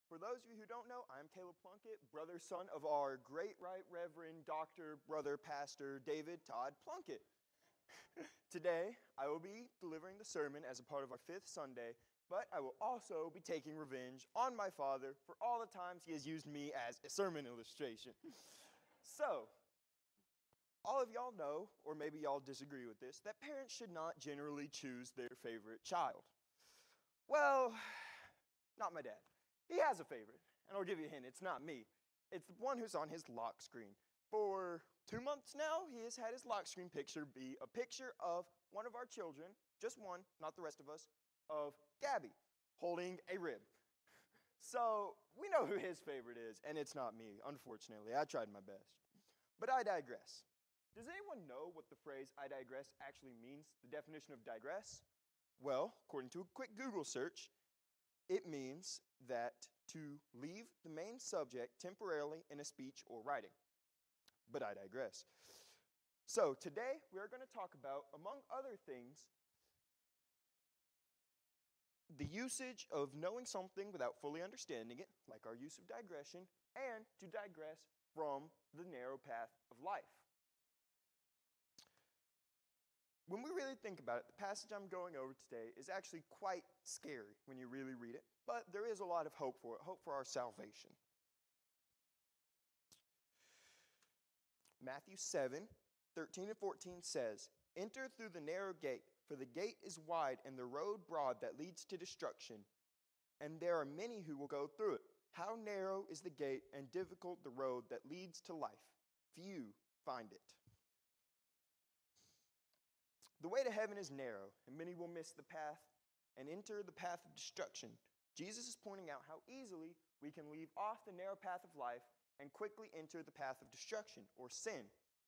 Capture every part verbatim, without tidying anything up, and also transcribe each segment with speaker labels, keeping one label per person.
Speaker 1: For those of you who don't know, I'm Caleb Plunkett, brother, son of our great right reverend, doctor, brother, pastor, David Todd Plunkett. Today, I will be delivering the sermon as a part of our fifth Sunday, but I will also be taking revenge on my father for all the times he has used me as a sermon illustration. So, all of y'all know, or maybe y'all disagree with this, that parents should not generally choose their favorite child. Well, not my dad. He has a favorite, and I'll give you a hint, it's not me. It's the one who's on his lock screen. For two months now, he has had his lock screen picture be a picture of one of our children, just one, not the rest of us, of Gabby, holding a rib. So, we know who his favorite is, and it's not me, unfortunately. I tried my best. But I digress. Does anyone know what the phrase "I digress" actually means, the definition of digress? Well, according to a quick Google search, it means that to leave the main subject temporarily in a speech or writing. But I digress. So today we are going to talk about, among other things, the usage of knowing something without fully understanding it, like our use of digression, and to digress from the narrow path of life. When we really think about it, the passage I'm going over today is actually quite scary when you really read it, but there is a lot of hope for it, hope for our salvation. Matthew seven, thirteen and fourteen says, "Enter through the narrow gate, for the gate is wide and the road broad that leads to destruction, and there are many who will go through it. How narrow is the gate and difficult the road that leads to life. Few find it." The way to heaven is narrow, and many will miss the path and enter the path of destruction. Jesus is pointing out how easily we can leave off the narrow path of life and quickly enter the path of destruction, or sin.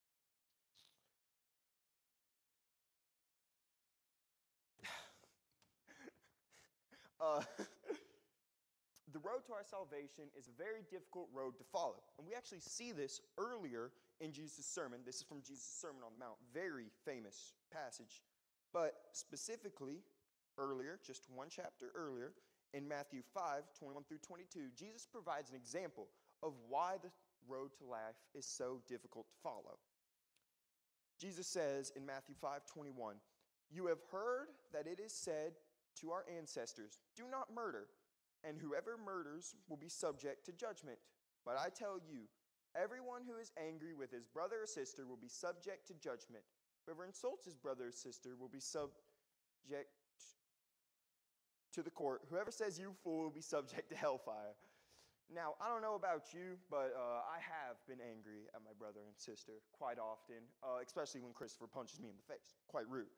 Speaker 1: uh, the road to our salvation is a very difficult road to follow. And we actually see this earlier in Jesus' sermon. This is from Jesus' Sermon on the Mount, very famous passage. But specifically, earlier, just one chapter earlier, in Matthew five, twenty-one through twenty-two, Jesus provides an example of why the road to life is so difficult to follow. Jesus says in Matthew five, twenty-one, "You have heard that it is said to our ancestors, 'Do not murder,' and whoever murders will be subject to judgment. But I tell you, everyone who is angry with his brother or sister will be subject to judgment. Whoever insults his brother or sister will be subject to the court. Whoever says 'you fool' will be subject to hellfire." Now, I don't know about you, but uh, I have been angry at my brother and sister quite often, uh, especially when Christopher punches me in the face. Quite rude.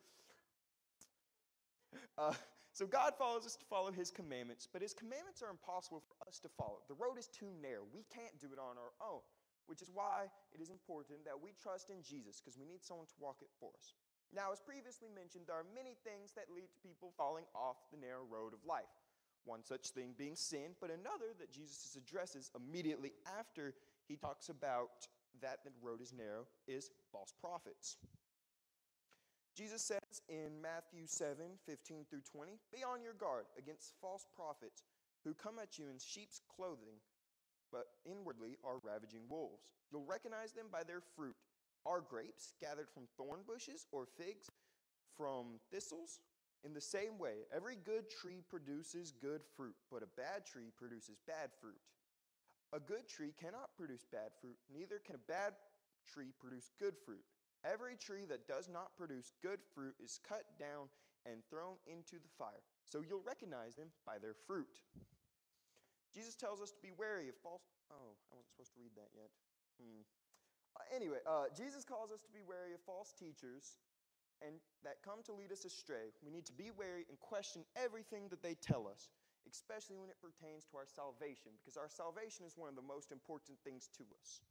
Speaker 1: Uh, so God follows us to follow his commandments, but his commandments are impossible for us to follow. The road is too narrow. We can't do it on our own, which is why it is important that we trust in Jesus, because we need someone to walk it for us. Now, as previously mentioned, there are many things that lead to people falling off the narrow road of life. One such thing being sin, but another that Jesus addresses immediately after he talks about that the road is narrow is false prophets. Jesus says in Matthew seven, fifteen through twenty, "Be on your guard against false prophets who come at you in sheep's clothing, but inwardly are ravaging wolves. You'll recognize them by their fruit. Are grapes gathered from thorn bushes or figs from thistles? In the same way, every good tree produces good fruit, but a bad tree produces bad fruit. A good tree cannot produce bad fruit, neither can a bad tree produce good fruit. Every tree that does not produce good fruit is cut down and thrown into the fire. So you'll recognize them by their fruit." Jesus tells us to be wary of false... Oh, I wasn't supposed to read that yet. Hmm. Uh, anyway, uh, Jesus calls us to be wary of false teachers and that come to lead us astray. We need to be wary and question everything that they tell us, especially when it pertains to our salvation, because our salvation is one of the most important things to us.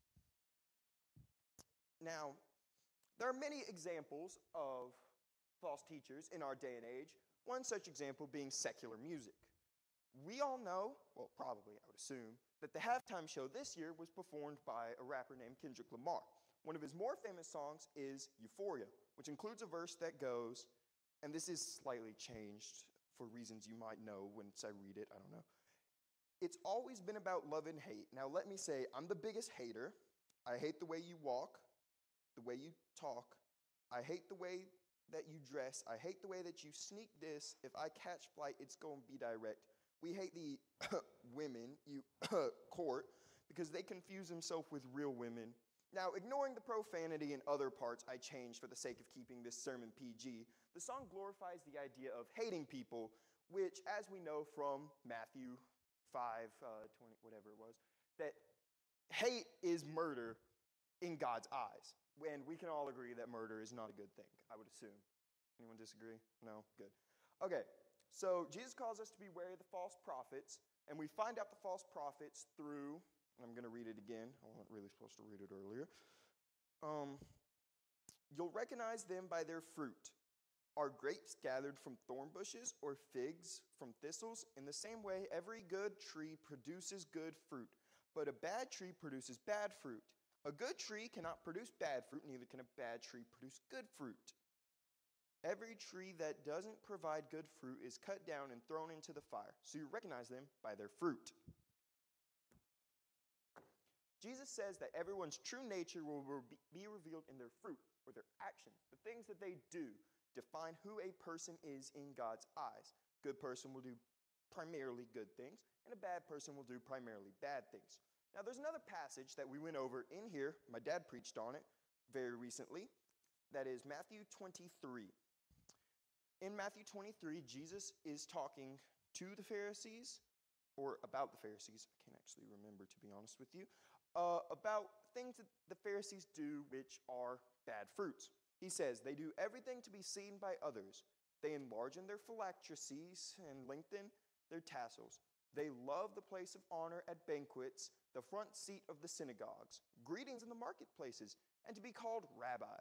Speaker 1: Now, there are many examples of false teachers in our day and age, one such example being secular music. We all know, well, probably, I would assume, that the halftime show this year was performed by a rapper named Kendrick Lamar. One of his more famous songs is Euphoria, which includes a verse that goes, and this is slightly changed for reasons you might know once I read it, I don't know. It's always been about love and hate. Now, let me say, I'm the biggest hater. I hate the way you walk, the way you talk. I hate the way that you dress. I hate the way that you sneak this. If I catch flight, it's going to be direct. We hate the women you court because they confuse themselves with real women. Now, ignoring the profanity and other parts I changed for the sake of keeping this sermon P G, the song glorifies the idea of hating people, which, as we know from Matthew five, uh, twenty, whatever it was, that hate is murder in God's eyes. And we can all agree that murder is not a good thing, I would assume. Anyone disagree? No? Good. Okay, so Jesus calls us to be wary of the false prophets, and we find out the false prophets through, and I'm going to read it again. I wasn't really supposed to read it earlier. Um, You'll recognize them by their fruit. Are grapes gathered from thorn bushes or figs from thistles? In the same way, every good tree produces good fruit, but a bad tree produces bad fruit. A good tree cannot produce bad fruit, neither can a bad tree produce good fruit. Every tree that doesn't provide good fruit is cut down and thrown into the fire, so you recognize them by their fruit. Jesus says that everyone's true nature will be revealed in their fruit, or their actions. The things that they do define who a person is in God's eyes. A good person will do primarily good things, and a bad person will do primarily bad things. Now, there's another passage that we went over in here. My dad preached on it very recently. That is Matthew twenty-three. In Matthew twenty-three, Jesus is talking to the Pharisees, or about the Pharisees. I can't actually remember, to be honest with you, uh, about things that the Pharisees do which are bad fruits. He says, they do everything to be seen by others. They enlarge in their phylacteries and lengthen their tassels. They love the place of honor at banquets, the front seat of the synagogues, greetings in the marketplaces, and to be called rabbi.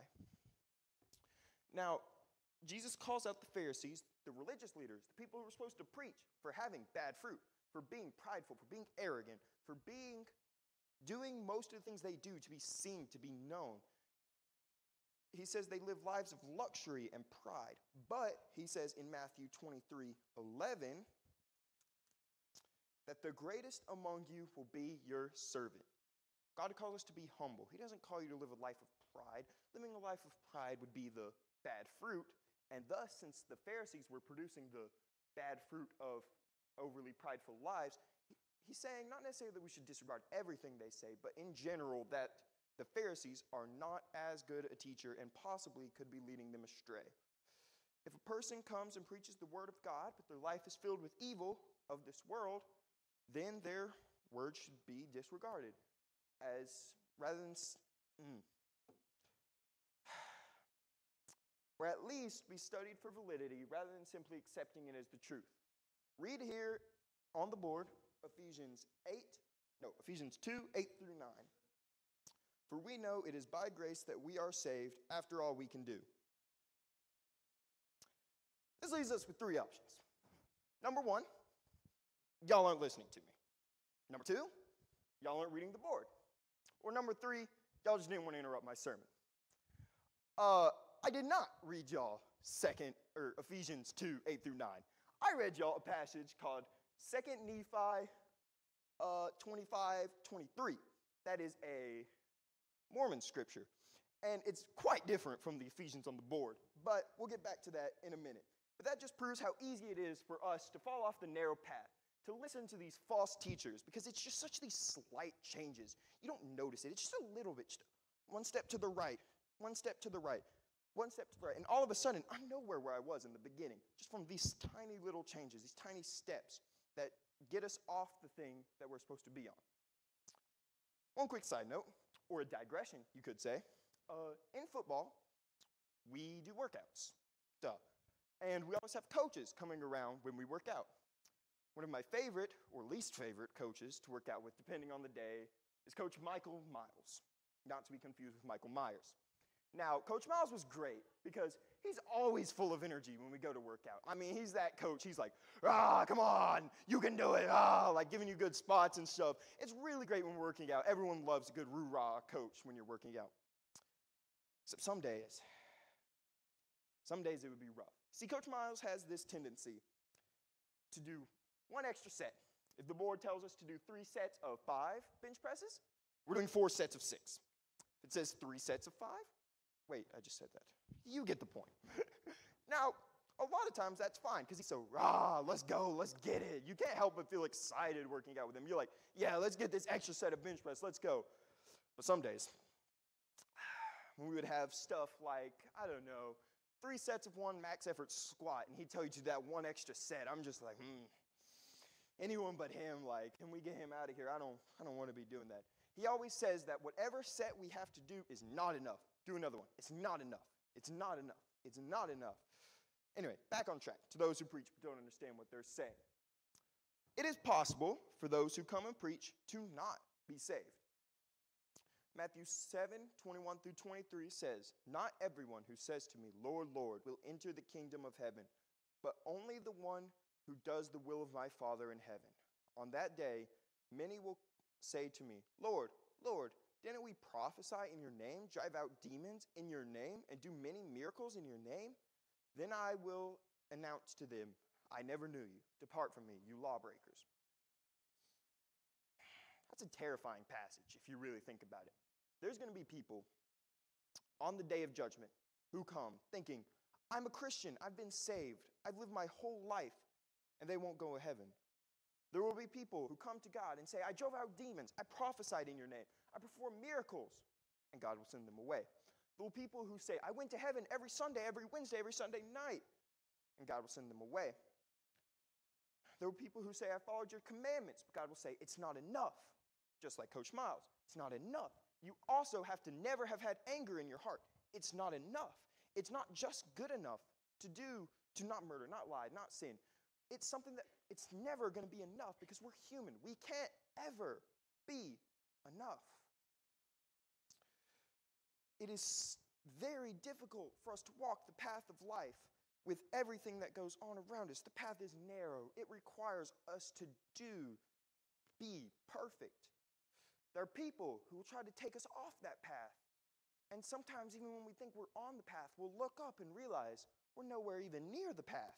Speaker 1: Now, Jesus calls out the Pharisees, the religious leaders, the people who were supposed to preach, for having bad fruit, for being prideful, for being arrogant, for being, doing most of the things they do to be seen, to be known. He says they live lives of luxury and pride. But he says in Matthew twenty-three eleven, that the greatest among you will be your servant. God calls us to be humble. He doesn't call you to live a life of pride. Living a life of pride would be the bad fruit. And thus, since the Pharisees were producing the bad fruit of overly prideful lives, he's saying not necessarily that we should disregard everything they say, but in general that the Pharisees are not as good a teacher and possibly could be leading them astray. If a person comes and preaches the word of God, but their life is filled with evil of this world, then their word should be disregarded, as rather than, mm, or at least be studied for validity, rather than simply accepting it as the truth. Read here on the board, Ephesians eight, no, Ephesians two, eight through nine. For we know it is by grace that we are saved, after all we can do. This leaves us with three options. Number one, y'all aren't listening to me. Number two, y'all aren't reading the board. Or number three, y'all just didn't want to interrupt my sermon. Uh, I did not read y'all second or Ephesians two, eight through nine. I read y'all a passage called Second Nephi uh, twenty-five, twenty-three. That is a Mormon scripture. And it's quite different from the Ephesians on the board. But we'll get back to that in a minute. But that just proves how easy it is for us to fall off the narrow path, to listen to these false teachers, because it's just such these slight changes. You don't notice it. It's just a little bit. Just one step to the right, one step to the right, one step to the right. And all of a sudden, I'm nowhere where I was in the beginning, just from these tiny little changes, these tiny steps that get us off the thing that we're supposed to be on. One quick side note, or a digression, you could say. Uh, in football, we do workouts. Duh. And we always have coaches coming around when we work out. One of my favorite, or least favorite, coaches to work out with, depending on the day, is Coach Michael Miles. Not to be confused with Michael Myers. Now, Coach Miles was great because he's always full of energy when we go to work out. I mean, he's that coach. He's like, ah, come on, you can do it, ah, like giving you good spots and stuff. It's really great when we're working out. Everyone loves a good roo-rah coach when you're working out. Except some days, some days it would be rough. See, Coach Miles has this tendency to do one extra set. If the board tells us to do three sets of five bench presses, we're doing four sets of six. If it says three sets of five, wait, I just said that. You get the point. Now, a lot of times that's fine because he's so, rah, let's go, let's get it. You can't help but feel excited working out with him. You're like, yeah, let's get this extra set of bench press, let's go. But some days, when we would have stuff like, I don't know, three sets of one max effort squat, and he'd tell you to do that one extra set, I'm just like, hmm. Anyone but him, like, can we get him out of here? I don't, I don't want to be doing that. He always says that whatever set we have to do is not enough. Do another one. It's not enough. It's not enough. It's not enough. Anyway, back on track to those who preach but don't understand what they're saying. It is possible for those who come and preach to not be saved. Matthew seven, twenty-one through twenty-three says, "Not everyone who says to me, 'Lord, Lord,' will enter the kingdom of heaven, but only the one who does the will of my Father in heaven. On that day, many will say to me, 'Lord, Lord, didn't we prophesy in your name, drive out demons in your name, and do many miracles in your name?' Then I will announce to them, 'I never knew you. Depart from me, you lawbreakers.'" That's a terrifying passage if you really think about it. There's going to be people on the day of judgment who come thinking, "I'm a Christian, I've been saved, I've lived my whole life," and they won't go to heaven. There will be people who come to God and say, "I drove out demons, I prophesied in your name, I performed miracles," and God will send them away. There will be people who say, "I went to heaven every Sunday, every Wednesday, every Sunday night," and God will send them away. There will be people who say, "I followed your commandments," but God will say, "It's not enough." Just like Coach Miles, it's not enough. You also have to never have had anger in your heart. It's not enough. It's not just good enough to do, to not murder, not lie, not sin. It's something that it's never going to be enough because we're human. We can't ever be enough. It is very difficult for us to walk the path of life with everything that goes on around us. The path is narrow. It requires us to do, be perfect. There are people who will try to take us off that path. And sometimes even when we think we're on the path, we'll look up and realize we're nowhere even near the path.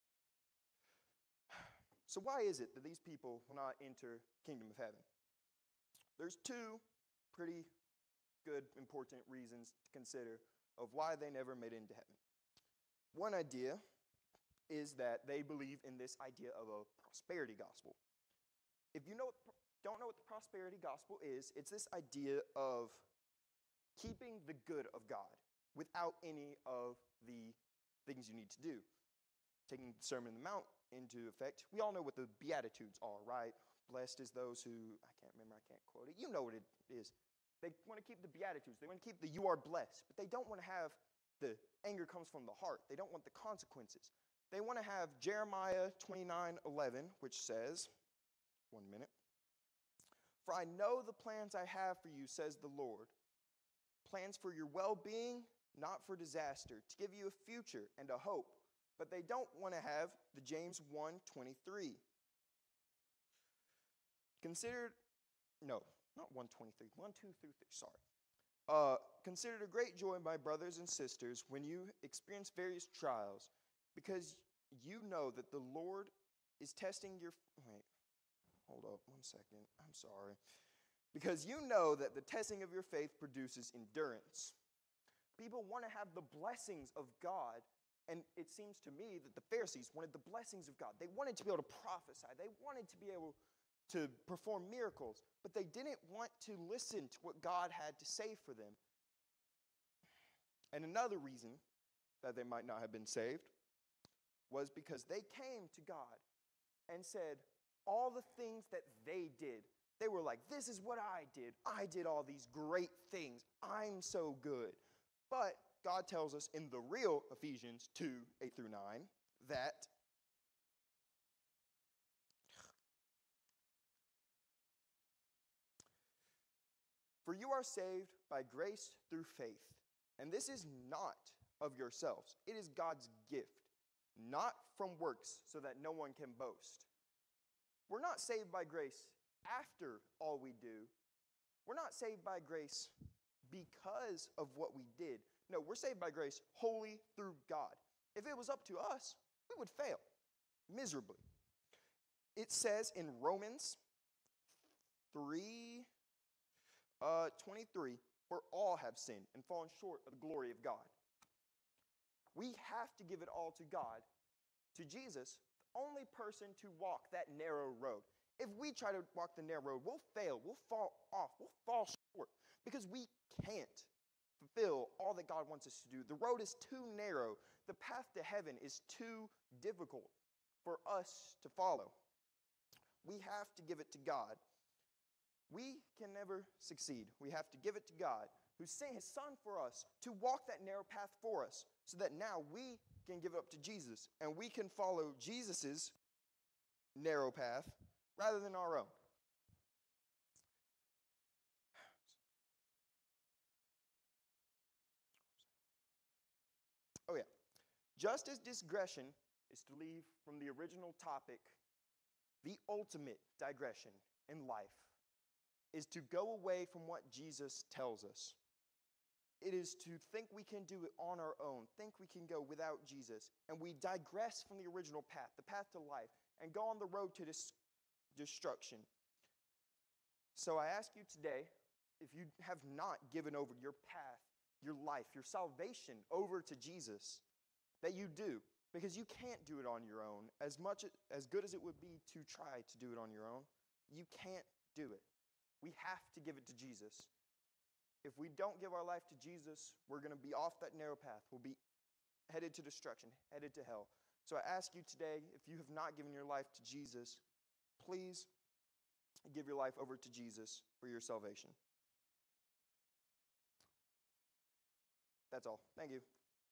Speaker 1: So why is it that these people will not enter kingdom of heaven? There's two pretty good, important reasons to consider of why they never made it into heaven. One idea is that they believe in this idea of a prosperity gospel. If you know what, don't know what the prosperity gospel is, it's this idea of keeping the good of God without any of the things you need to do. Taking the Sermon on the Mount into effect, we all know what the Beatitudes are, right? Blessed is those who, I can't remember, I can't quote it. You know what it is. They want to keep the Beatitudes. They want to keep the "you are blessed," but they don't want to have the anger comes from the heart. They don't want the consequences. They want to have Jeremiah twenty-nine eleven, which says, one minute, "For I know the plans I have for you, says the Lord, plans for your well-being, not for disaster, to give you a future and a hope." But they don't want to have the James one twenty-three. Consider, no, not one twenty-three, one, two, through three, sorry. Uh, "Consider it a great joy, my brothers and sisters, when you experience various trials, because you know that the Lord is testing your," wait, hold up one second, I'm sorry. "Because you know that the testing of your faith produces endurance." People want to have the blessings of God, and it seems to me that the Pharisees wanted the blessings of God. They wanted to be able to prophesy. They wanted to be able to perform miracles, but they didn't want to listen to what God had to say for them. And another reason that they might not have been saved was because they came to God and said all the things that they did. They were like, "This is what I did. I did all these great things. I'm so good." But God tells us in the real Ephesians two, eight through nine, that "For you are saved by grace through faith, and this is not of yourselves. It is God's gift, not from works, so that no one can boast." We're not saved by grace after all we do. We're not saved by grace because of what we did. No, we're saved by grace wholly through God. If it was up to us, we would fail miserably. It says in Romans three, uh, twenty-three, for all have sinned and fallen short of the glory of God. We have to give it all to God, to Jesus, the only person to walk that narrow road. If we try to walk the narrow road, we'll fail, we'll fall off, we'll fall short, because we can't fulfill all that God wants us to do. The road is too narrow. The path to heaven is too difficult for us to follow. We have to give it to God. We can never succeed. We have to give it to God, who sent his son for us to walk that narrow path for us, so that now we can give it up to Jesus, and we can follow Jesus's narrow path rather than our own. Oh yeah. Just as digression is to leave from the original topic, the ultimate digression in life is to go away from what Jesus tells us. It is to think we can do it on our own, think we can go without Jesus, and we digress from the original path, the path to life, and go on the road to dis- destruction. So I ask you today, if you have not given over your path, your life, your salvation over to Jesus, that you do, because you can't do it on your own. As much as good as it would be to try to do it on your own, you can't do it. We have to give it to Jesus. If we don't give our life to Jesus, we're going to be off that narrow path. We'll be headed to destruction, headed to hell. So I ask you today, if you have not given your life to Jesus, please give your life over to Jesus for your salvation. That's all. Thank you.